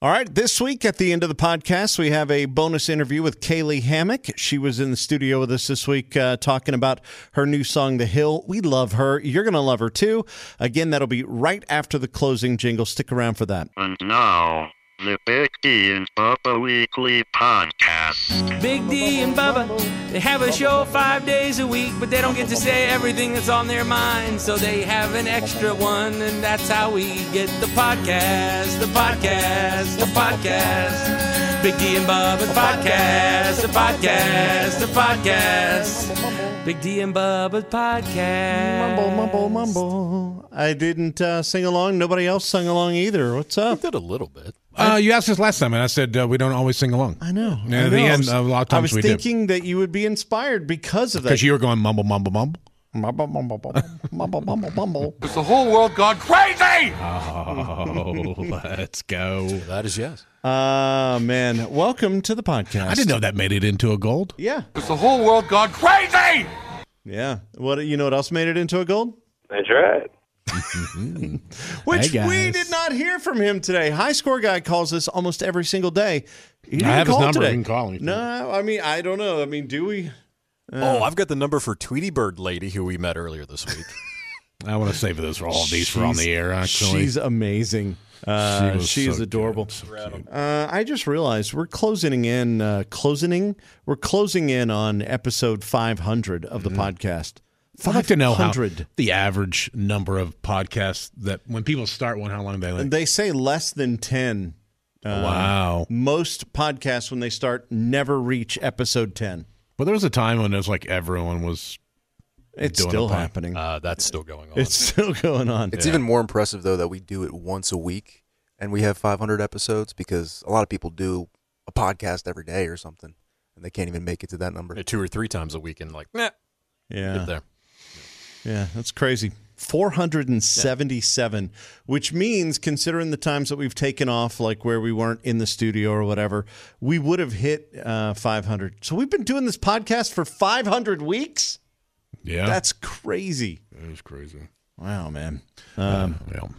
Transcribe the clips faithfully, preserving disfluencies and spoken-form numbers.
All right, this week at the end of the podcast, we have a bonus interview with Kaylee Hammack. She was in the studio with us this week uh, talking about her new song, The Hill. We love her. You're going to love her, too. Again, that'll be right after the closing jingle. Stick around for that. And now, the Big D and Bubba Weekly Podcast. Big D and Bubba, they have a show five days a week, but they don't get to say everything that's on their mind, so they have an extra one, and that's how we get the podcast, the podcast, the podcast. Big D and Bubba podcast, the podcast, the podcast. Big D and Bubba podcast. Mumble, mumble, mumble. I didn't uh, sing along. Nobody else sung along either. What's up? I did a little bit. Uh, you asked us last time, and I said uh, we don't always sing along. I know. And I at know. the I end, was, a lot of times I was we thinking that you would be inspired because of that. Because you were going mumble, mumble, mumble. Mumble, mumble, mumble, mumble, mumble, mumble. Is the whole world gone crazy? Oh, let's go. That is yes. Ah, uh, man. Welcome to the podcast. I didn't know that made it into a gold. Yeah. Is the whole world gone crazy? Yeah. What you know what else made it into a gold? That's right. Which Hey, we did not hear from him today. High Score Guy calls us almost every single day. He didn't I have call his number. today. We can call him. No, I mean, I don't know. I mean, do we? Uh, Oh, I've got the number for Tweety Bird Lady, who we met earlier this week. I want to save those for all of these for on the air, actually. She's amazing. Uh, She was she is so adorable. good, so cute. Uh, I just realized we're closing in, uh, closing, we're closing in on episode five hundred of the podcast. I'd like to know how five hundred. the average number of podcasts that when people start one, how long they like. They say less than ten. Uh, Wow. Most podcasts, when they start, never reach episode ten. But there was a time when it was like everyone was. It's doing still a pod- happening. Uh, that's still going on. It's still going on. It's Yeah. even more impressive, though, that we do it once a week and we have five hundred episodes, because a lot of people do a podcast every day or something, and they can't even make it to that number. Yeah, two or three times a week, and like, nah, Yeah. get there. Yeah, that's crazy. four hundred seventy-seven, which means, considering the times that we've taken off, like where we weren't in the studio or whatever, we would have hit uh, five hundred. So we've been doing this podcast for five hundred weeks? Yeah. That's crazy. That is crazy. Wow, man. Um, Uh, well,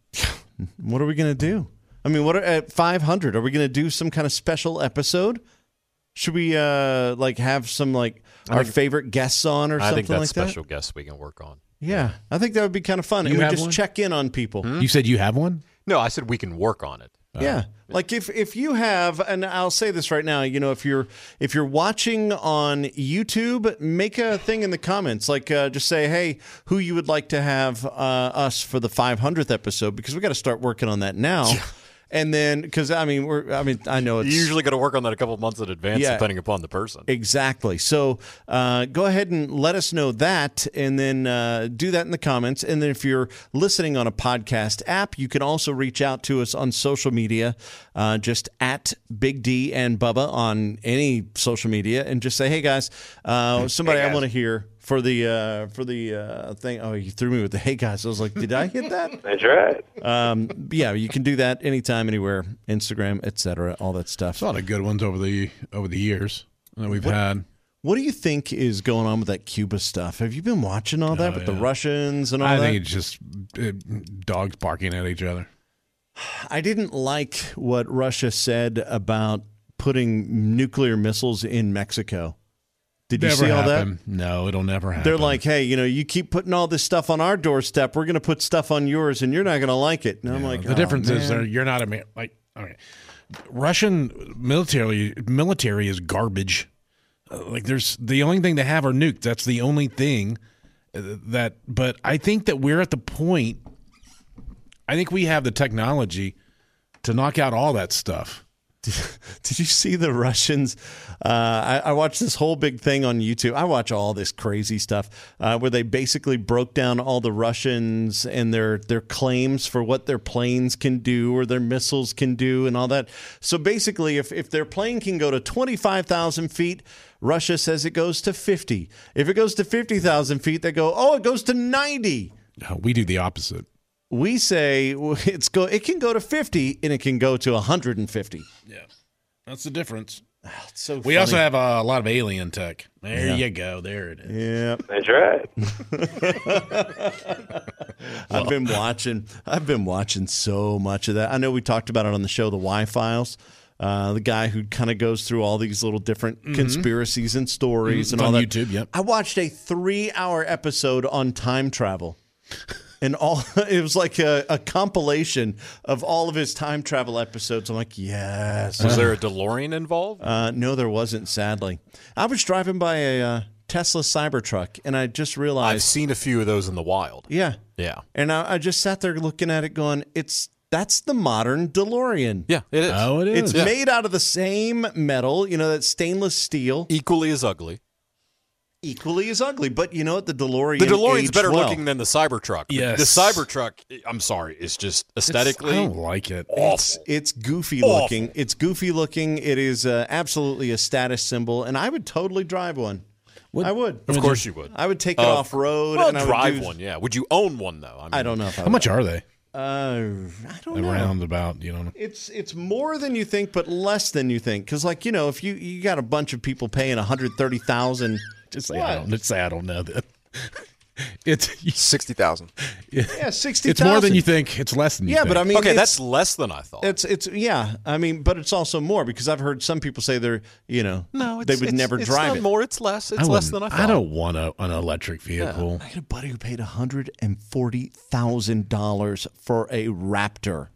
what are we going to do? I mean, what are, at five hundred, are we going to do some kind of special episode? Should we uh, like have some like our think- favorite guests on or I something think that's like special that? guests we can work on. Yeah, I think that would be kind of fun. You and we have just one? check in on people. you said you have one? No, I said we can work on it. Yeah. Like if, if you have, and I'll say this right now, you know, if you're if you're watching on YouTube, make a thing in the comments. Like uh, just say, hey, who you would like to have uh, us for the five hundredth episode, because we got to start working on that now. And then, because I mean, we're I mean, I know it's You usually got to work on that a couple of months in advance, Yeah. depending upon the person. Exactly. So uh, go ahead and let us know that, and then uh, do that in the comments. And then if you're listening on a podcast app, you can also reach out to us on social media, uh, just at Big D and Bubba on any social media, and just say, hey, guys, uh, somebody I want to hear for the uh, for the uh, thing. Oh, you threw me with the hey, guys. I was like, did I hit that? That's right. Um, yeah, you can do that anytime, anywhere, Instagram, et cetera, all that stuff. There's a lot of good ones over the over the years that we've What- had. What do you think is going on with that Cuba stuff? Have you been watching all that Oh, with the yeah. Russians and all I that? think it's just uh, dogs barking at each other. I didn't like what Russia said about putting nuclear missiles in Mexico. Did you Never see all happen. No, it'll never that? happen. They're like, hey, you know, you keep putting all this stuff on our doorstep. We're going to put stuff on yours, and you're not going to like it. And I'm Yeah, like, the oh, difference is man. they're- you're not a man. Like, okay, Russian military military is garbage. Uh, like, there's the only thing they have are nukes. That's the only thing uh, that. But I think that we're at the point. I think we have the technology to knock out all that stuff. Did you see the Russians? Uh, I, I watched this whole big thing on YouTube. I watch all this crazy stuff uh, where they basically broke down all the Russians and their their claims for what their planes can do or their missiles can do and all that. So basically, if, if their plane can go to twenty-five thousand feet, Russia says it goes to fifty. If it goes to fifty thousand feet, they go, oh, it goes to ninety. Uh, We do the opposite. We say it's go. It can go to fifty and it can go to one hundred fifty. Yeah, that's the difference. It's so We funny. also have uh, a lot of alien tech. There Yeah. you go. There it is. Yeah. That's right. I've been watching. I've been watching so much of that. I know we talked about it on the show, the Y-Files. Uh, the guy who kind of goes through all these little different mm-hmm. conspiracies and stories mm-hmm. and all on that. YouTube. Yep. I watched a three-hour episode on time travel. And all it was like a, a compilation of all of his time travel episodes. I'm like, yes. Was there a DeLorean involved? Uh, no, there wasn't, sadly. I was driving by a uh, Tesla Cybertruck, and I just realized. I've seen a few of those in the wild. Yeah. Yeah. And I, I just sat there looking at it going, it's that's the modern DeLorean. Yeah, it is. Oh, it is. It's Yeah. made out of the same metal, you know, that stainless steel. Equally as ugly. Equally as ugly. But you know what? The DeLorean The DeLorean's aged better well. looking than the Cybertruck. Yes. The Cybertruck, I'm sorry, is just aesthetically. I don't like it. It's, it's goofy Awful. looking. It's goofy looking. It is uh, absolutely a status symbol, and I would totally drive one. What- I would. Of course you would. I would take it Uh, off road. Well, and I would drive do- one, yeah. Would you own one, though? I, mean, I don't know if I How much are they? Uh, I don't know. Around about, you know. It's it's more than you think, but less than you think. Because, like, you know, if you you got a bunch of people paying one hundred thirty thousand, Just say I don't. Just say I don't know that. It's Sixty thousand. yeah, sixty. it's more than you think. It's less than you Yeah, think. but I mean, Okay, it's, that's less than I thought. it's it's yeah. I mean, but it's also more because I've heard some people say they're you know no, it's, they would it's, never it's drive not it. more. It's less. It's I less wouldn't- than I thought. I don't want a, an electric vehicle. I got a buddy who paid one hundred and forty thousand dollars for a Raptor,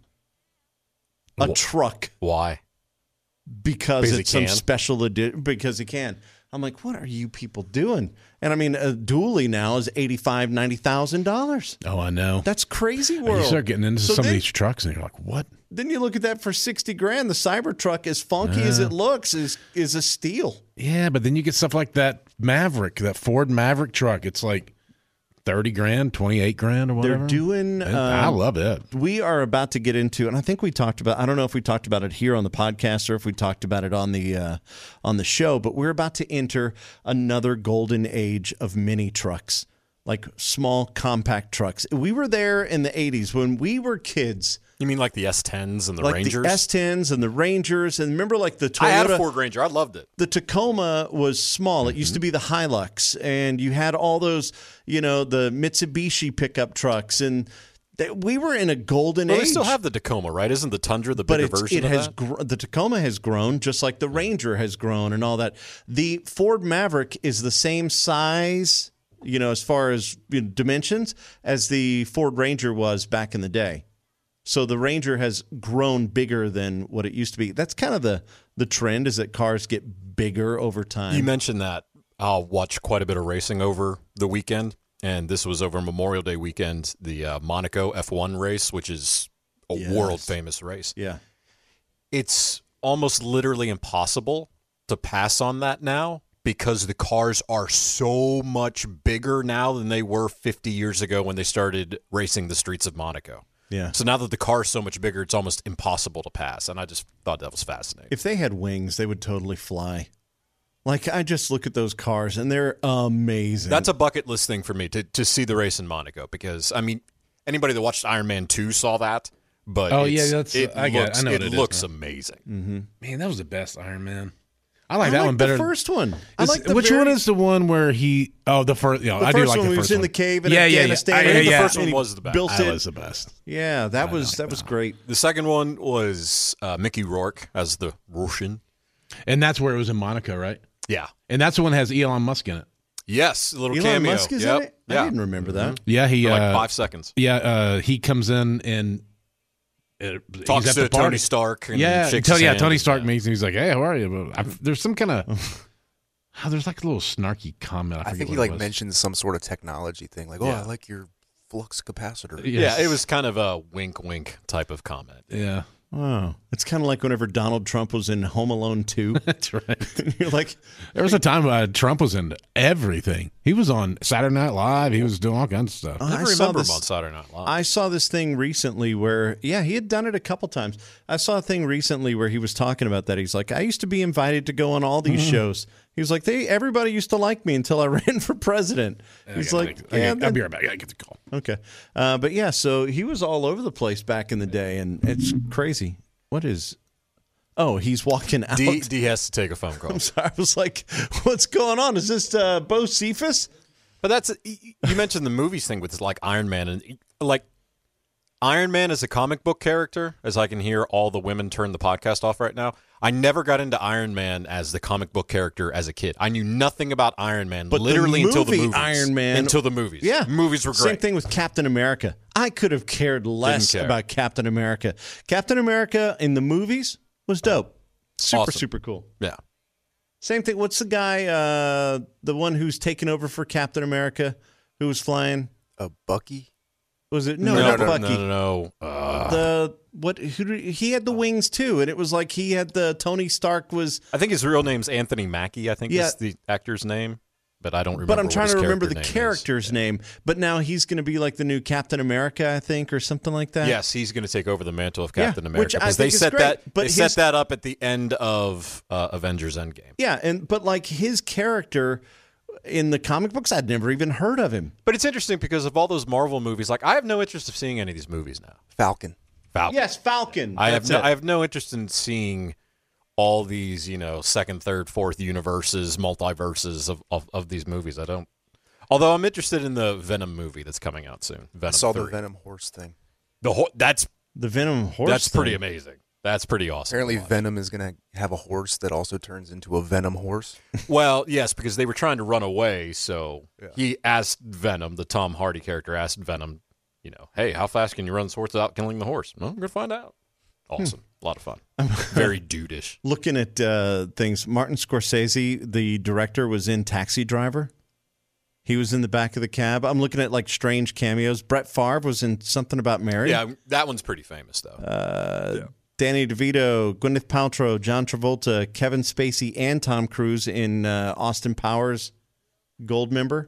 a Wha- truck, Why? because, Because he it's some can? special edition. Because he can. I'm like, what are you people doing? And I mean, a dually now is eighty-five, ninety thousand dollars. Oh, I know. That's crazy And world. you start getting into So some then, of these trucks, and you're like, what? Then you look at that for sixty grand. The Cybertruck, as funky as it looks, is is a steal. Yeah, but then you get stuff like that Maverick, that Ford Maverick truck. It's like thirty grand, twenty-eight grand, or whatever. They're doing. And I um, love it. We are about to get into, and I think we talked about. I don't know if we talked about it here on the podcast or if we talked about it on the uh, on the show. But we're about to enter another golden age of mini trucks, like small compact trucks. We were there in the eighties when we were kids. You mean like the S tens and the Like Rangers? the S tens and the Rangers, and remember, like the Toyota. I had a Ford Ranger. I loved it. The Tacoma was small. It used to be the Hilux, and you had all those, you know, the Mitsubishi pickup trucks, and they, we were in a golden Well, age. they still have the Tacoma, right? Isn't the Tundra the but bigger it's, version it of has that? gr- the Tacoma has grown just like the Ranger has grown and all that. The Ford Maverick is the same size, you know, as far as you know, dimensions as the Ford Ranger was back in the day. So the Ranger has grown bigger than what it used to be. That's kind of the the trend, is that cars get bigger over time. You mentioned that. I'll watch quite a bit of racing over the weekend, and this was over Memorial Day weekend, the uh, Monaco F one race, which is a Yes. world-famous race. yeah. It's almost literally impossible to pass on that now because the cars are so much bigger now than they were fifty years ago when they started racing the streets of Monaco. Yeah. So now that the car is so much bigger, it's almost impossible to pass, and I just thought that was fascinating. If they had wings, they would totally fly. Like, I just look at those cars, and they're amazing. That's a bucket list thing for me to, to see the race in Monaco because, I mean, anybody that watched Iron Man two saw that, but Oh, it's- yeah, that's- it I get it. looks, I know what it is looks now. amazing. Man, that was the best Iron Man. I like I that like one better. the first one. I Is- like the which very- one is the one where he? Oh, the first. You know, The I do first like one the when he first was in one. the cave in yeah, yeah, Afghanistan. Yeah, I yeah, think the yeah. first one And he was the best. built That it. was the best. Yeah, that was that was great. The second one was uh, Mickey Rourke as the Russian. And that's where it was in Monaco, right? Yeah. And that's the one that has Elon Musk in it. Yes, a little Elon cameo. Musk is yep. in it? I Yeah. didn't remember that. Yeah, he For like uh, five seconds. Yeah, uh, he comes in and uh, Talks he's at to the party. Tony Stark. And Yeah, shakes Tony, his yeah, hand Tony and- Stark yeah. meets him. He's like, "Hey, how are you?" But I, there's some kind of oh, there's like a little snarky comment. I, I forget think he what it like was. mentioned some sort of technology thing, like, "Oh, Yeah. I like your flux capacitor." Yes. Yeah, it was kind of a wink, wink type of comment. Yeah, Wow. It's kind of like whenever Donald Trump was in Home Alone two. that's right. You're like, There was a time uh, Trump was into everything. He was on Saturday Night Live. He was doing all kinds of stuff. Oh, I I never saw remember this- him on Saturday Night Live. I saw this thing recently where, yeah, he had done it a couple times. I saw a thing recently where he was talking about that. He's like, I used to be invited to go on all these shows. He was like, they everybody used to like me until I ran for president. He's I like, gotta- I yeah, gotta- I'll that- be right back. I get the call. okay. Uh, but yeah, so he was all over the place back in the day, and it's crazy. What is Oh, he's walking out. D, D has to take a phone call. I'm sorry. I was like, what's going on? Is this uh, Bo Cephas? But that's you mentioned the movies thing with like Iron Man and like Iron Man as a comic book character, as I can hear all the women turn the podcast off right now. I never got into Iron Man as the comic book character as a kid. I knew nothing about Iron Man But literally the until the movie movies. Iron Man- until the movies. Yeah. Movies were great. Same thing with Captain America. I could have cared less care. about Captain America. Captain America in the movies was dope. Super, Awesome. super cool. Yeah. Same thing. What's the guy, uh, the one who's taken over for Captain America, who was flying? A Bucky? Was it? No, No, not no, Bucky. no, no, no. Uh, The what? Who did, he had the wings too, and it was like he had the Tony Stark was. I think his real name's Anthony Mackie, I think Yeah. is the actor's name. But I don't remember But I'm what trying his to remember the character name is. character's name. But now he's going to be like the new Captain America, I think, or something like that. Yes, he's going to take over the mantle of Yeah, Captain which America I because they think is set great, that but they his- set that up at the end of uh, Avengers Endgame. Yeah, and but like his character in the comic books, I'd never even heard of him. But it's interesting because of all those Marvel movies. Like I have no interest of seeing any of these movies now. Falcon. Falcon. Yes, Falcon. I have That's no, it. I have no interest in seeing all these, you know, second, third, fourth universes, multiverses of, of, of these movies. I don't. Although I'm interested in the Venom movie that's coming out soon. Venom I saw the three. Venom horse thing. The ho- that's the Venom horse. that's pretty thing. amazing. That's pretty awesome. Apparently, to watch. Venom is going to have a horse that also turns into a Venom horse. Well, yes, because they were trying to run away. So Yeah. he asked Venom, the Tom Hardy character, asked Venom, you know, hey, how fast can you run this horse without killing the horse? Well, we're going to find out. Awesome. A lot of fun. Very dudish. Looking at uh, things, Martin Scorsese, the director, was in Taxi Driver. He was in the back of the cab. I'm looking at like strange cameos. Brett Favre was in Something About Mary. Yeah, that one's pretty famous, though. Uh, Danny DeVito, Gwyneth Paltrow, John Travolta, Kevin Spacey, and Tom Cruise in uh, Austin Powers, Goldmember.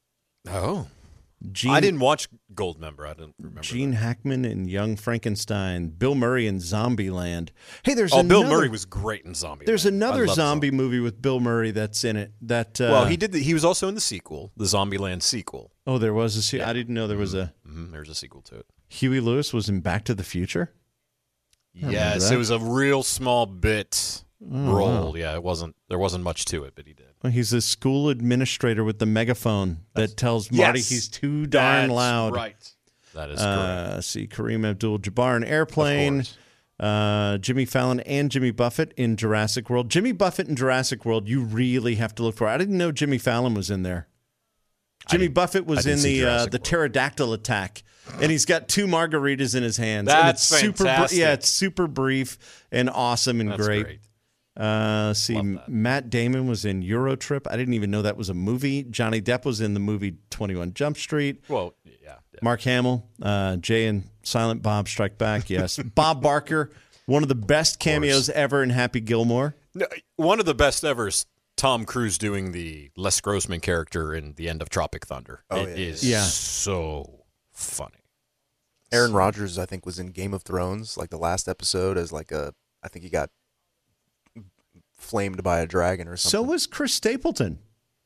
oh. Gene, I didn't watch Goldmember. I didn't remember. Gene that. Hackman in Young Frankenstein, Bill Murray in Zombieland. Hey, there's Oh, another, Bill Murray was great in Zombie. There's another zombie movie with Bill Murray that's in it. That uh, Well, he did. The, he was also in the sequel, the Zombieland sequel. Oh, there was a. se- I didn't know there was a. Mm-hmm. There's a sequel to it. Huey Lewis was in Back to the Future. remember Yes, that. it was a real small bit Oh, role. wow. Yeah, it wasn't. There wasn't much to it, but he did. Well, he's a school administrator with the megaphone that tells Marty Yes. he's too darn That's loud. Right. That is Uh, correct. see, Kareem Abdul-Jabbar in Of Airplane. course. Uh, Jimmy Fallon and Jimmy Buffett in Jurassic World. Jimmy Buffett in Jurassic World, you really have to look for. I didn't know Jimmy Fallon was in there. Jimmy didn't- Buffett I was didn't in see the uh, Jurassic the World. pterodactyl attack, and he's got two margaritas in his hands. and That's it's super. br- fantastic. yeah, it's super brief and awesome and That's great. great. Uh, see, Love that. Matt Damon was in Eurotrip. I didn't even know that was a movie. Johnny Depp was in the movie twenty-one Jump Street. Well, yeah. yeah. Mark Hamill, uh, Jay and Silent Bob Strike Back. Yes, Bob Barker, one of the best cameos ever in Happy Gilmore. No, one of the best ever is Tom Cruise doing the Les Grossman character in the end of Tropic Thunder. Oh, It yeah. is Yeah. so funny. Aaron Rodgers, I think, was in Game of Thrones, like the last episode, as like a. I think he got flamed by a dragon or So something. was Chris Stapleton.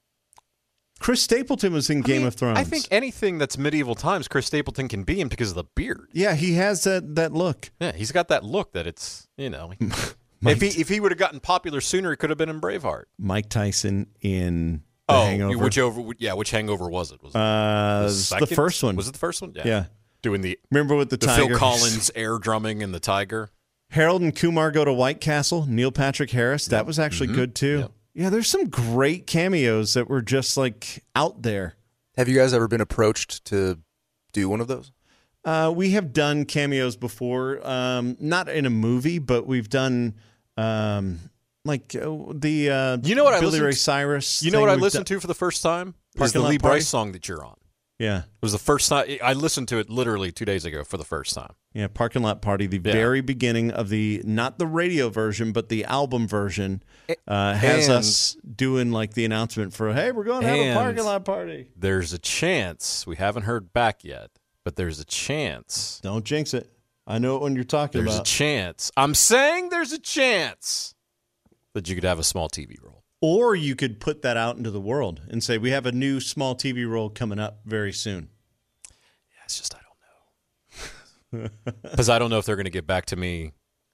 Chris Stapleton was in I Game mean, of Thrones. I think anything that's medieval times, Chris Stapleton can be in because of the beard. Yeah, he has that that look. Yeah, he's got that look that it's, you know. Mike, if he if he would have gotten popular sooner, he could have been in Braveheart. Mike Tyson in The Oh, Hangover. which over? Yeah, which Hangover was it? Was it uh, the, the second? first one. Was it the first one? Yeah. Yeah. Doing the Remember with the, the tiger? Phil Collins air drumming and the tiger. Harold and Kumar go to White Castle. Neil Patrick Harris. That was actually Mhm. good too. Yep. Yeah, there's some great cameos that were just like out there. Have you guys ever been approached to do one of those? Uh, we have done cameos before, um, not in a movie, but we've done um, like uh, the uh, You know what I Billy listened Ray to- Cyrus. You know thing what I we've listened done- to for the first time? It was Parking the Lot Lee Party? Bryce song that you're on. Yeah, It was the first time I listened to it literally two days ago for the first time. yeah, Parking Lot Party. The Yeah. very beginning of the not the radio version, but the album version uh, has and- us doing like the announcement for hey, we're going to have and- a parking lot party. There's a chance, we haven't heard back yet, but there's a chance. Don't jinx it. I know it when you're talking There's a about. chance. I'm saying there's a chance that you could have a small T V role. Or you could put that out into the world and say, we have a new small T V role coming up very soon. Yeah, it's just I don't know. Because I don't know if they're going to get back to me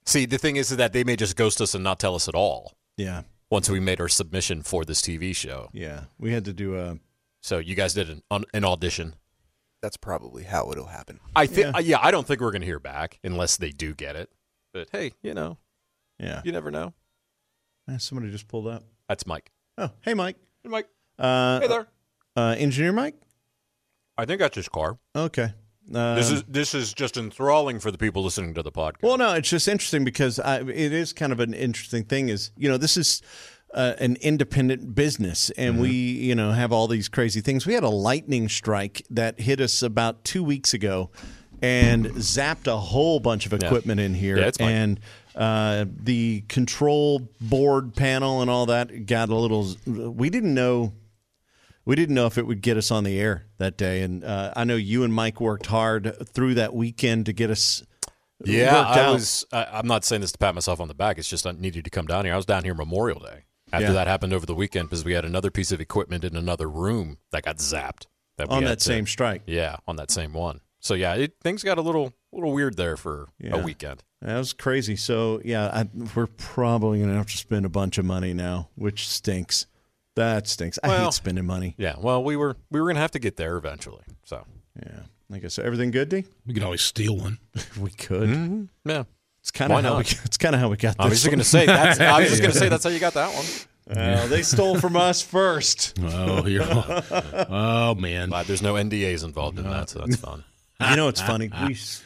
See, the thing is that they may just ghost us and not tell us at all Yeah, once we made our submission for this T V show. yeah. We had to do a. So you guys did an, an audition. That's probably how it'll happen. I think, Yeah. yeah. yeah, I don't think we're going to hear back unless they do get it. But hey, you know, Yeah. you never know. Eh, Somebody just pulled up. That's Mike. Oh, hey, Mike. Hey, Mike. Uh, Hey there. Uh, Engineer Mike. I think that's his car. Okay. Um, This is this is just enthralling for the people listening to the podcast. Well, no, it's just interesting because I, it is kind of an interesting thing. Is you know this is uh, an independent business, and Mm-hmm. we you know have all these crazy things. We had a lightning strike that hit us about two weeks ago, and zapped a whole bunch of equipment in here, Yeah, it's fine. and uh, the control board panel and all that got a little. We didn't know. We didn't know if it would get us on the air that day, and uh, I know you and Mike worked hard through that weekend to get us. yeah, worked I out. was. I, I'm not saying this to pat myself on the back. It's just I needed to come down here. I was down here Memorial Day after Yeah. that happened over the weekend because we had another piece of equipment in another room that got zapped. That we on had that to- same strike. Yeah, on that same one. So yeah, it, things got a little little weird there for Yeah. a weekend. That was crazy. So yeah, I, we're probably gonna have to spend a bunch of money now, which stinks. That stinks. I Well- hate spending money. Yeah, well, we were we were gonna have to get there eventually. So Yeah, like I said, everything good, D? We could always steal one. We could. yeah, It's kind Why of how we. not? It's kind of how we got this. I was just one. gonna say that's. I was just gonna say that's how you got that one. Well, they stole from us first. Oh, you're, oh man. Glad there's no N D As involved in that, so that's fun. You know, it's funny. We. s-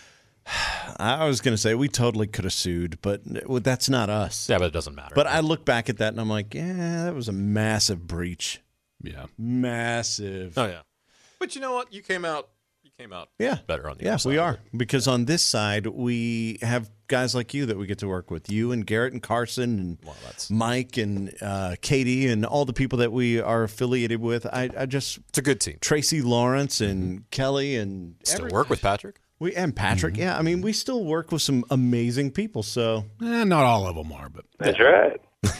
I was gonna say we totally could have sued, but that's not us. Yeah, but it doesn't matter. But I look back at that and I'm like, yeah, that was a massive breach. Yeah. Massive. oh yeah, but you know what? You came out. You came out. Yeah. better on the. Yeah, other side we of are. it. Because on this side, we have guys like you that we get to work with. You and Garrett and Carson and Well, that's Mike and uh, Katie and all the people that we are affiliated with. I, I just, it's a good team. Tracy Lawrence and Kelly and Still every- work with Patrick. We, and Patrick. Yeah, I mean, we still work with some amazing people. So, Eh, not all of them are, but That's right.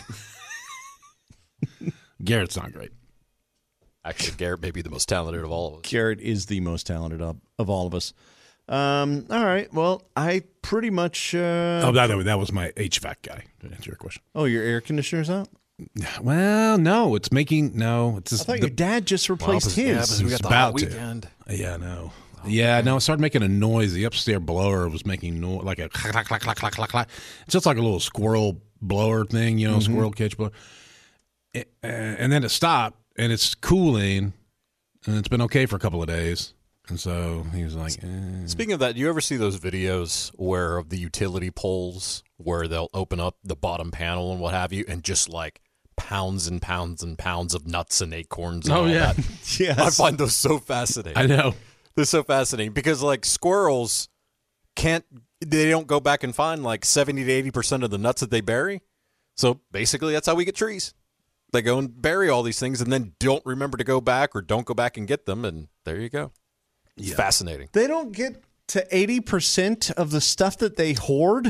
Garrett's not great. Actually, Garrett may be the most talented of all of us. Garrett is the most talented of, of all of us. Um, all right. Well, I pretty much. Uh, Oh, by the way, that was my H V A C guy. To answer your question. oh, your air conditioner's out? Well, no, it's making no. It's I just thought the, your dad just replaced Yeah, his. because we got It's the about hot to. weekend. Yeah, no. Yeah, no, it started making a noise. The upstairs blower was making noise, like a clack, clack, clack, clack, clack, clack, clack. It's just like a little squirrel blower thing, you know, squirrel cage blower. It, uh, and then it stopped, and it's cooling, and it's been okay for a couple of days. And so he was like, eh. Speaking of that, do you ever see those videos where of the utility poles where they'll open up the bottom panel and what have you, and just like pounds and pounds and pounds of nuts and acorns? And Oh, all yeah. that? Yes. I find those so fascinating. I know. They're so fascinating because like squirrels can't, they don't go back and find like seventy to eighty percent of the nuts that they bury. So basically that's how we get trees. They go and bury all these things and then don't remember to go back or don't go back and get them. And there you go. It's fascinating. They don't get to eighty percent of the stuff that they hoard.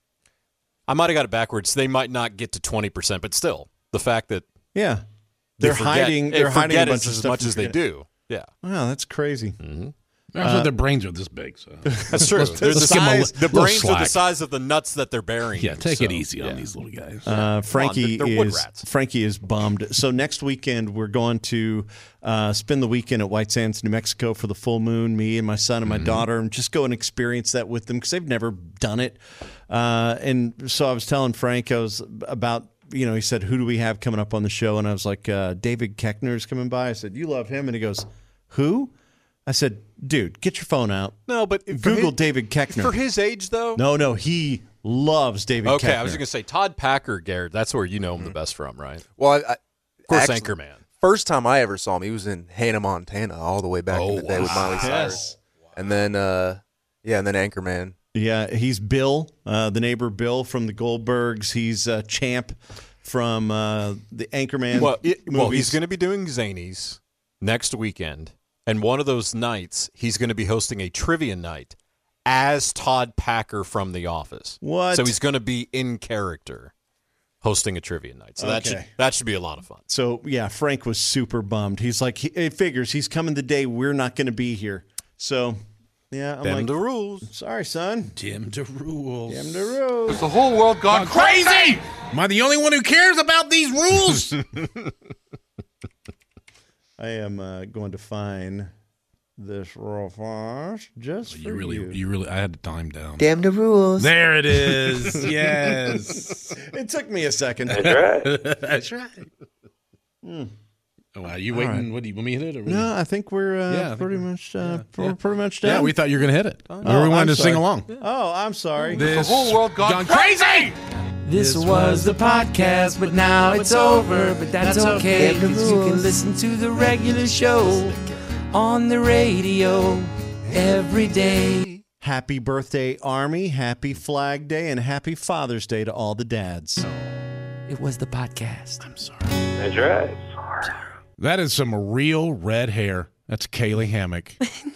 I might have got it backwards. They might not get to twenty percent, but still the fact that Yeah. they They're forget- hiding they they're hiding a forget bunch as, of as stuff. much and as they forget. do. Yeah. Wow, that's crazy. Also, their brains are this big. So That's true. Let's- They're let's the give 'em a size, li- the little brains are the slack. size of the nuts that they're burying. Yeah, take So, it easy yeah. on these little guys. Uh, Frankie Come on, they're- they're wood is rats. Frankie is bummed. So next weekend we're going to uh, spend the weekend at White Sands, New Mexico for the full moon. Me and my son and my daughter, and just go and experience that with them because they've never done it. Uh, and so I was telling Frank I was about. You know, he said, "Who do we have coming up on the show?" And I was like, uh, "David Keckner's coming by." I said, "You love him," and he goes, "Who?" I said, "Dude, get your phone out. No, but for Google his- David Keckner." For his age, though? No, no, he loves David Okay, Keckner. I was just going to say Todd Packer, Garrett. That's where you know him the best from, right? Well, I, I, Of course, actually, Anchorman. First time I ever saw him, he was in Hannah, Montana, all the way back in the day with Miley Cyrus. And then, uh, yeah, and then Anchorman. Yeah, he's Bill, uh, the neighbor Bill from the Goldbergs. He's uh, Champ from uh, the Anchorman Well, it- well, movies. he's going to be doing Zanies next weekend, and one of those nights he's going to be hosting a trivia night as Todd Packer from The Office. What? So he's going to be in character hosting a trivia night. So that should Okay. that should be a lot of fun. So yeah, Frank was super bummed. He's like, he, it figures he's coming the day we're not going to be here. So Yeah, I'm Them like, the rules. sorry, son. Dim the rules. Damn the rules. Has the whole world gone crazy? Am I the only one who cares about these rules? I am uh, going to find this real fast just for you really, you. you really. I had to time down. Damn the rules. There it is. Yes, It took me a second. that's right. Hmm. Oh, wow. You waiting? What do you want me to hit it? Or what do No, I think we're uh, Yeah, I think pretty we're- much uh, yeah, we're yeah. pretty much you- done. yeah, we thought you were going to hit it. Oh, we wanted I'm to sorry. sing along. Oh, I'm sorry. The This whole world gone, crazy? This was the podcast, but now it's over. But that's okay, because you can listen to the regular show on the radio every day. Happy birthday, Army. Happy Flag Day and happy Father's Day to all the dads. It was the podcast. I'm sorry. That's right. That is some real red hair. That's Kaylee Hammock.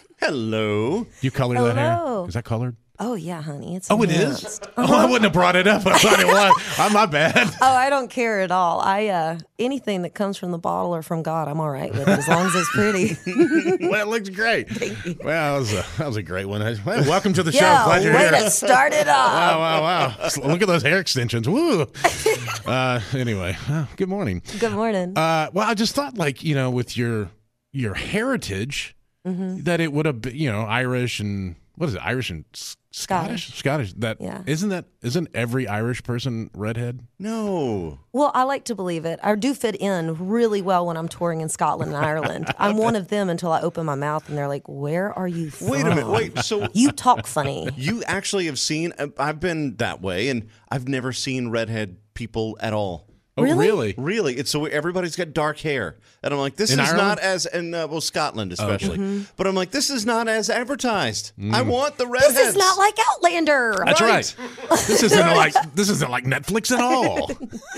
Hello. You color that hair? Hello. Is that colored? Oh, yeah, honey. It's Oh, it is? enhanced. Oh, I wouldn't have brought it up. I thought it was. Oh, my bad. Oh, I don't care at all. I uh anything that comes from the bottle or from God, I'm all right with it, as long as it's pretty. Well, it looks great. Well, that was a, that was a great one. Well, welcome to the show. Yeah, Glad you're way here. to start it off. Wow, wow, wow. Look at those hair extensions. Woo. Uh, anyway, uh, good morning. Good morning. Uh, well, I just thought, like, you know, with your your heritage, Mm-hmm. that it would have been, you know, Irish and what is it, Irish and S- Scottish? Scottish. That Yeah. isn't that isn't every Irish person redhead? No. Well, I like to believe it. I do fit in really well when I'm touring in Scotland and Ireland. I'm one of them until I open my mouth and they're like, "Where are you from?" Wait a minute. Wait. So You talk funny. you actually have seen, I've been that way, and I've never seen redhead people at all. Oh, Really? really? Really, it's so everybody's got dark hair, and I'm like, this In is Ireland? not as, and uh, well, Scotland especially. Mm-hmm. But I'm like, this is not as advertised. I Mm. want the redheads. This is not like Outlander. That's right. This isn't like this isn't like Netflix at all.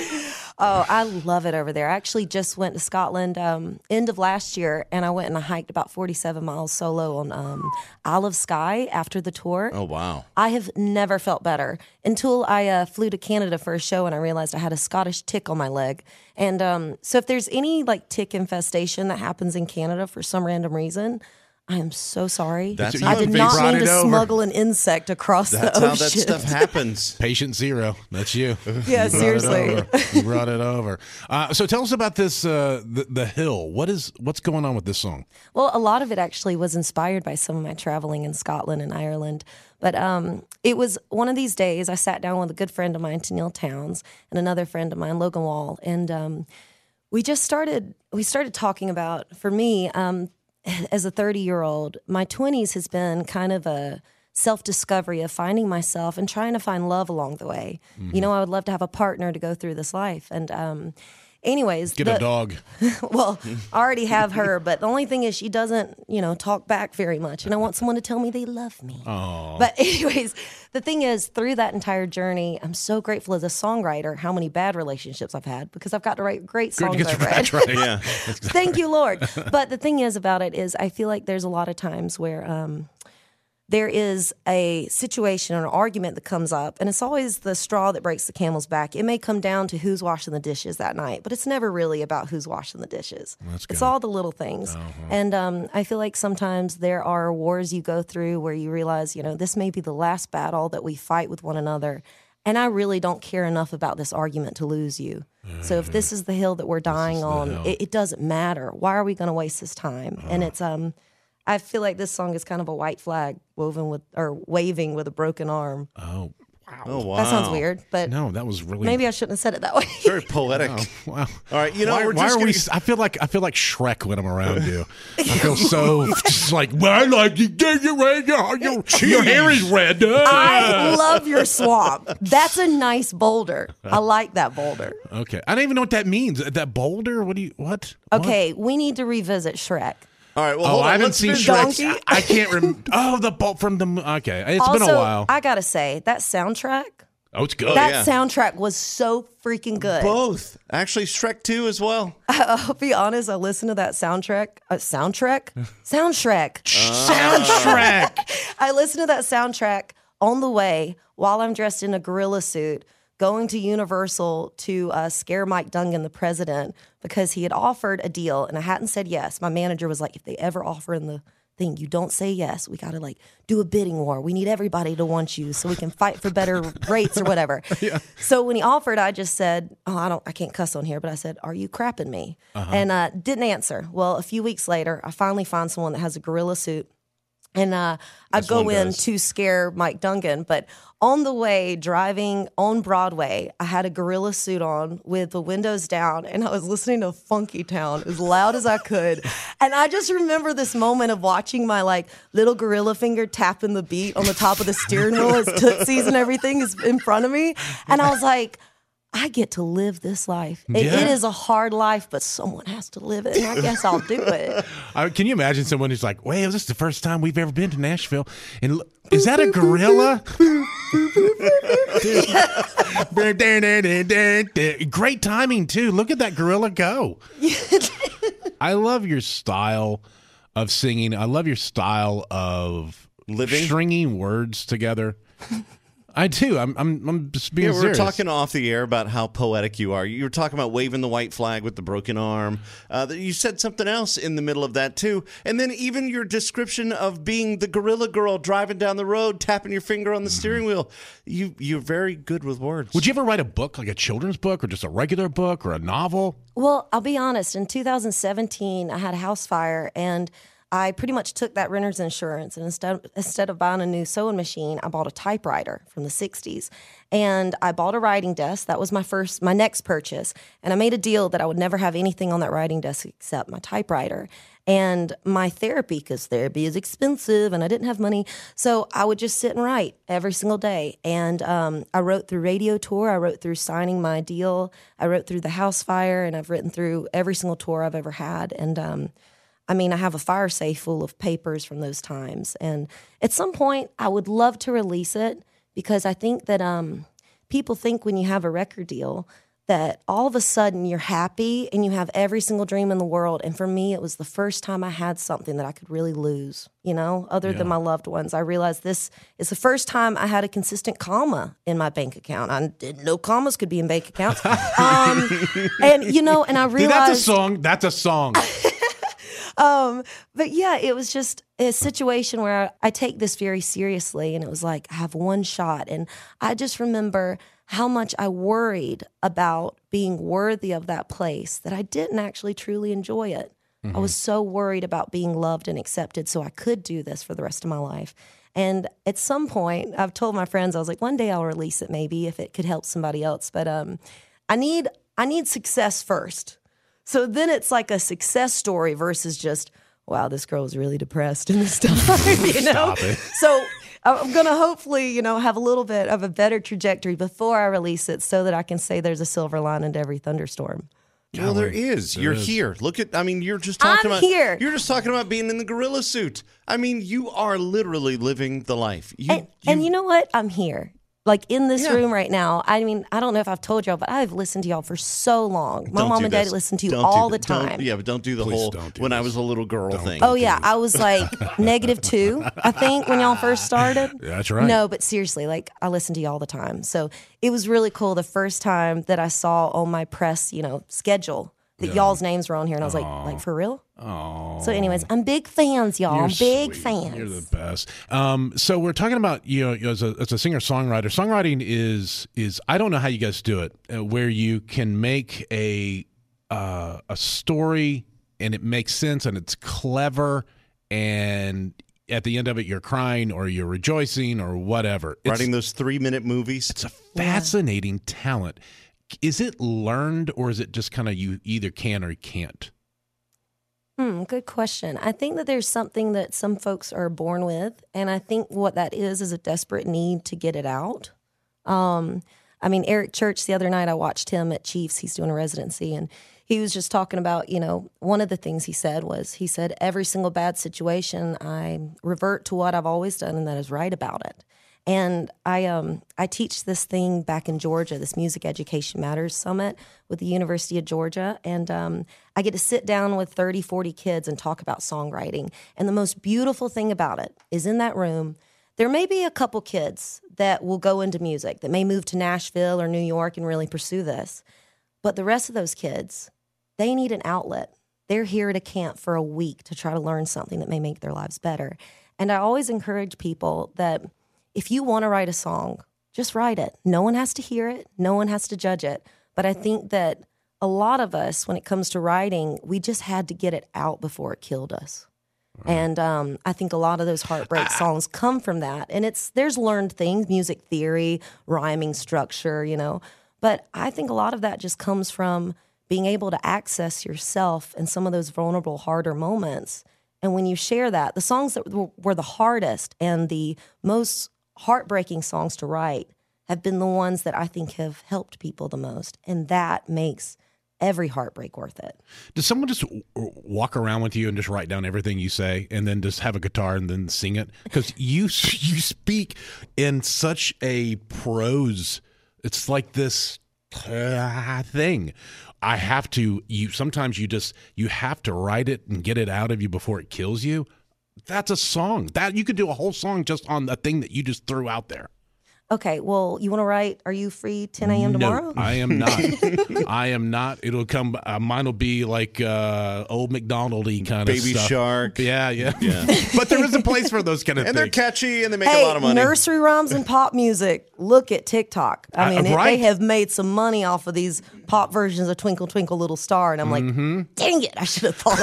Oh, I love it over there. I actually just went to Scotland um, end of last year, and I went and I hiked about forty-seven miles solo on um, Isle of Skye after the tour. Oh wow. I have never felt better until I uh, flew to Canada for a show and I realized I had a Scottish tick on my leg. And um, so if there's any like tick infestation that happens in Canada for some random reason, I am so sorry. That's I how did you not brought mean it to over. smuggle an insect across That's the how ocean. that stuff happens. Patient zero. That's you. Yeah, You brought it seriously. over. You brought it over. Uh, so tell us about this. Uh, the, the Hill. What is what's going on with this song? Well, a lot of it actually was inspired by some of my traveling in Scotland and Ireland. But um, it was one of these days I sat down with a good friend of mine, Tennille Towns, and another friend of mine, Logan Wall, and um, we just started. We started talking about, for me, um, as a thirty-year-old, my twenties has been kind of a self-discovery of finding myself and trying to find love along the way. Mm-hmm. You know, I would love to have a partner to go through this life. And um, anyways, Get the- a dog. well, I already have her, but the only thing is she doesn't, you know, talk back very much. And I want someone to tell me they love me. Oh. But anyways, the thing is, through that entire journey, I'm so grateful as a songwriter how many bad relationships I've had because I've got to write great songs I've read. That's right. Yeah. Thank you, Lord. But the thing is about it is I feel like there's a lot of times where um, there is a situation or an argument that comes up, and it's always the straw that breaks the camel's back. It may come down to who's washing the dishes that night, but it's never really about who's washing the dishes. That's It's good. all the little things. And um, I feel like sometimes there are wars you go through where you realize, you know, this may be the last battle that we fight with one another. And I really don't care enough about this argument to lose you. So if this is the hill that we're dying on, it, it doesn't matter. Why are we going to waste this time? And it's um, I feel like this song is kind of a white flag woven with or waving with a broken arm. Oh, wow. Oh wow. That sounds weird, but No, that was really maybe I shouldn't have said it that way. Very poetic. Oh, wow. All right, you know, why, we're why just are gonna- we? I feel like I feel like Shrek when I'm around you. I feel so just like well, I like you. Your, your, your, your hair is red. I love your swamp. That's a nice boulder. I like that boulder. Okay, I don't even know what that means. That boulder? What do you? What? Okay, we need to revisit Shrek. All right, well, Oh, hold on. I haven't Let's seen finish- Shrek. Donkey? I, I can't remember. Oh, the bolt from the. Okay, it's also, been a while. I gotta say that soundtrack. oh, it's good. that yeah. soundtrack was so freaking good. Both. Actually, Shrek two as well. I'll be honest. I listened to that soundtrack. Uh, soundtrack. Soundtrack. Soundtrack. I listened to that soundtrack on the way while I'm dressed in a gorilla suit, going to Universal to uh, scare Mike Dungan, the president, because he had offered a deal and I hadn't said yes. My manager was like, if they ever offer in the thing. You don't say yes. We got to like do a bidding war. We need everybody to want you so we can fight for better rates or whatever. Yeah. So when he offered, I just said, oh, I don't, I can't cuss on here, but I said, are you crapping me? Uh-huh. And uh, didn't answer. Well, a few weeks later, I finally find someone that has a gorilla suit. And uh, I go in does. to scare Mike Dungan. But on the way, driving on Broadway, I had a gorilla suit on with the windows down, and I was listening to Funky Town as loud as I could. And I just remember this moment of watching my like little gorilla finger tapping the beat on the top of the steering wheel as Tootsies and everything is in front of me. And I was like, I get to live this life. It, Yeah. it is a hard life, but someone has to live it, and I guess I'll do it. Uh, can you imagine someone who's like, "Wait, this is the first time we've ever been to Nashville, and l- is that a gorilla?" Great timing too. Look at that gorilla go. I love your style of singing. I love your style of Living? stringing words together. I do. I'm. I'm. I'm just being Yeah, we were serious. talking off the air about how poetic you are. You were talking about waving the white flag with the broken arm. Uh, you said something else in the middle of that, too. And then even your description of being the gorilla girl driving down the road, tapping your finger on the steering wheel. You, you're very good with words. Would you ever write a book, like a children's book or just a regular book or a novel? Well, I'll be honest. In two thousand seventeen, I had a house fire, and I pretty much took that renter's insurance, and instead instead of buying a new sewing machine, I bought a typewriter from the sixties. And I bought a writing desk. That was my first, my next purchase. And I made a deal that I would never have anything on that writing desk except my typewriter. And my therapy, because therapy is expensive and I didn't have money. So I would just sit and write every single day. And um, I wrote through Radio Tour. I wrote through signing my deal. I wrote through the house fire, and I've written through every single tour I've ever had. And um, I mean, I have a fire safe full of papers from those times. And at some point, I would love to release it, because I think that um, people think when you have a record deal that all of a sudden you're happy and you have every single dream in the world. And for me, it was the first time I had something that I could really lose, you know, other Yeah. than my loved ones. I realized this is the first time I had a consistent comma in my bank account. I didn't know commas could be in bank accounts. um, and, you know, and I Dude, realized... that's a song. That's a song. Um, but yeah, it was just a situation where I take this very seriously, and it was like, I have one shot. And I just remember how much I worried about being worthy of that place that I didn't actually truly enjoy it. Mm-hmm. I was so worried about being loved and accepted so I could do this for the rest of my life. And at some point, I've told my friends, I was like, one day I'll release it maybe if it could help somebody else. But um, I need I need success first. So then it's like a success story versus just, wow, this girl is really depressed in this time, you know? Stop it. So I'm going to hopefully, you know, have a little bit of a better trajectory before I release it so that I can say there's a silver lining to every thunderstorm. Well, there Golly, is. there You're is. here. Look at, I mean, you're just talking I'm about, here. You're just talking about being in the gorilla suit. I mean, you are literally living the life. You, And, and you know what? I'm here. Like in this Yeah. room right now. I mean, I don't know if I've told y'all, but I've listened to y'all for so long. My Don't mom do and daddy this. listen to you Don't do all the that. Don't- time. yeah, but don't do the Please whole don't do when I this. was a little girl Don't. thing. Oh yeah, I was like negative two, I think, when y'all first started. That's right. No, but seriously, like I listen to you all the time. So it was really cool the first time that I saw on my press, you know, schedule that y'all's names were on here, and I was like, like for real? Oh. So, anyways, I'm big fans, y'all. I'm You're big sweet. fans. You're the best. Um, so we're talking about you know as a as a singer songwriter. Songwriting is is I don't know how you guys do it, uh, where you can make a uh, a story and it makes sense and it's clever, and at the end of it you're crying or you're rejoicing or whatever. It's, Writing those three minute movies. it's a fascinating talent. Is it learned or is it just kind of you either can or can't? Hmm, good question. I think that there's something that some folks are born with, and I think what that is is a desperate need to get it out. Um, I mean, Eric Church, the other night I watched him at Chiefs. He's doing a residency, and he was just talking about, you know, one of the things he said was, he said, every single bad situation, I revert to what I've always done, and that is write about it. And I um I teach this thing back in Georgia, this Music Education Matters Summit with the University of Georgia. And um, I get to sit down with thirty, forty kids and talk about songwriting. And the most beautiful thing about it is in that room, there may be a couple kids that will go into music, that may move to Nashville or New York and really pursue this. But the rest of those kids, they need an outlet. they're here at a camp for a week to try to learn something that may make their lives better. And I always encourage people that if you want to write a song, just write it. No one has to hear it. No one has to judge it. But I think that a lot of us, when it comes to writing, we just had to get it out before it killed us. Right. And um, I think a lot of those heartbreak songs come from that. And it's there's learned things, music theory, rhyming structure, you know. But I think a lot of that just comes from being able to access yourself in some of those vulnerable, harder moments. And when you share that, the songs that were the hardest and the most heartbreaking songs to write have been the ones that I think have helped people the most. And that makes every heartbreak worth it. Does someone just w- walk around with you and just write down everything you say and then just have a guitar and then sing it? Because you you speak in such a prose. It's like this uh, thing. I have to, you sometimes you just, you have to write it and get it out of you before it kills you. That's a song. That you could do a whole song just on the thing that you just threw out there. Okay, well, you want to write, are you free ten a.m. tomorrow? No, I am not. I am not. It'll come, uh, mine will be like uh, old McDonald-y kind of Baby stuff. Shark. Yeah, yeah. yeah. But there is a place for those kind of and things. And they're catchy and they make hey, a lot of money. Nursery rhymes and pop music. Look at TikTok. I mean, uh, right? it, they have made some money off of these pop versions of Twinkle, Twinkle, Little Star. And I'm like, mm-hmm. dang it, I should have thought of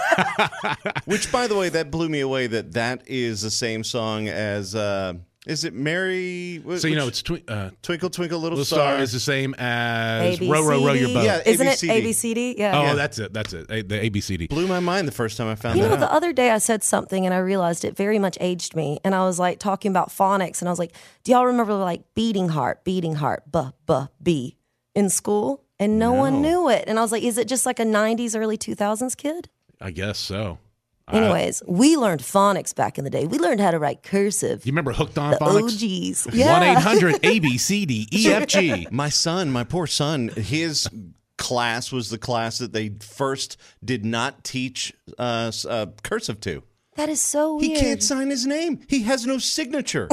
that. Which, by the way, that blew me away that that is the same song as... Uh, Is it Mary? So, you know, it's twi- uh, Twinkle, Twinkle, Little, Little Star. Star is the same as A B C D. Row, Row, Row Your Boat. Yeah, Isn't A B C D. it A B C D? Yeah. Oh, Yeah. that's it. That's it. A, the A B C D. Blew my mind the first time I found You that know, out. the other day I said something and I realized it very much aged me. And I was like talking about phonics and I was like, do y'all remember like beating heart, beating heart, buh, buh, B in school? And no, No. one knew it. And I was like, is it just like a nineties, early two thousands kid? I guess so. Anyways, we learned phonics back in the day. We learned how to write cursive. You remember Hooked on The Phonics? O Gs. Yeah. one eight hundred A B C D E F G. My son, my poor son, his class was the class that they first did not teach uh, uh, cursive to. That is so He weird. can't sign his name. He has no signature.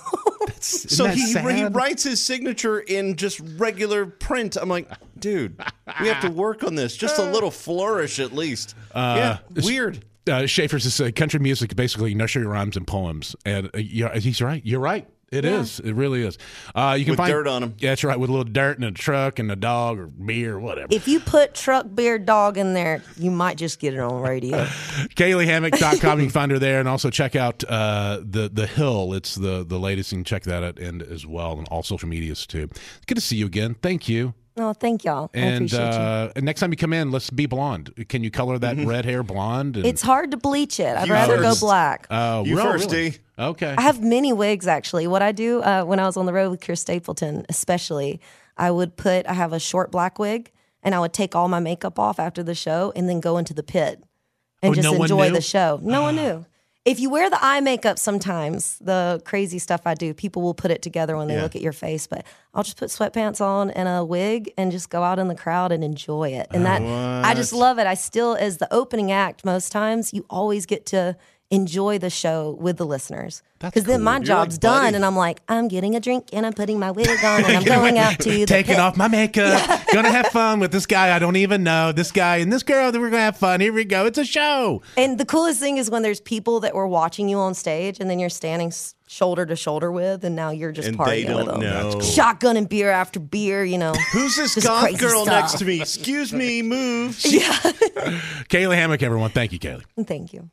Isn't so that he, he sad? writes his signature in just regular print. I'm like, dude, we have to work on this. Just a little flourish at least. Uh, yeah, weird. Uh, Schaefer says uh, country music, basically nursery rhymes and poems, and uh, yeah, he's right. You're right. It Yeah. is. It really is. Uh, you can With find dirt on 'em. Yeah, that's right. With a little dirt and a truck and a dog or beer or whatever. If you put truck, beer, dog in there, you might just get it on radio. Kaylee Hammock dot com. You can find her there, and also check out uh, the the Hill. It's the the latest. You can check that out and as well, and all social medias too. It's good to see you again. Thank you. Oh, thank y'all. I And appreciate uh, and next time you come in, let's be blonde. Can you color that red hair blonde? And, you. It's hard to bleach it. I'd You rather first. go black. oh, You well, first, really? D. Okay. I have many wigs, actually. What I do uh, when I was on the road with Chris Stapleton, especially, I would put, I have a short black wig, and I would take all my makeup off after the show and then go into the pit and Oh, just no one enjoy knew? the show. No one knew. If you wear the eye makeup sometimes, the crazy stuff I do, people will put it together when they Yeah. look at your face. But I'll just put sweatpants on and a wig and just go out in the crowd and enjoy it. And that I just love it. I still, as the opening act, most times you always get to enjoy the show with the listeners. That's Because then cool. my You're job's like done Buddy. and I'm like, I'm getting a drink and I'm putting my wig on and I'm going out to the Taking pit. off my makeup, gonna have fun with this guy I don't even know, this guy and this girl. That we're gonna have fun. Here we go. It's a show. And the coolest thing is when there's people that were watching you on stage and then you're standing s- shoulder to shoulder with, and now you're just And partying they don't with them. know. That's cool. Shotgun and beer after beer, you know. Who's this Just goth crazy girl stuff. next to me? Excuse me, move. Yeah. Kaylee Hammock, everyone. Thank you, Kaylee. Thank you.